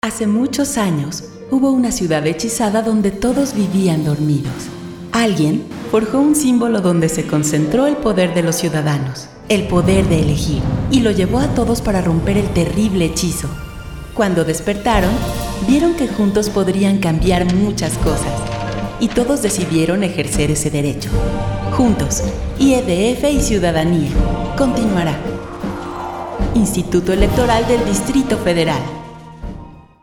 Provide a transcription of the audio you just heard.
Hace muchos años, hubo una ciudad hechizada donde todos vivían dormidos. Alguien forjó un símbolo donde se concentró el poder de los ciudadanos, el poder de elegir, y lo llevó a todos para romper el terrible hechizo. Cuando despertaron, vieron que juntos podrían cambiar muchas cosas, y todos decidieron ejercer ese derecho. Juntos, IEDF y Ciudadanía. Continuará. Instituto Electoral del Distrito Federal.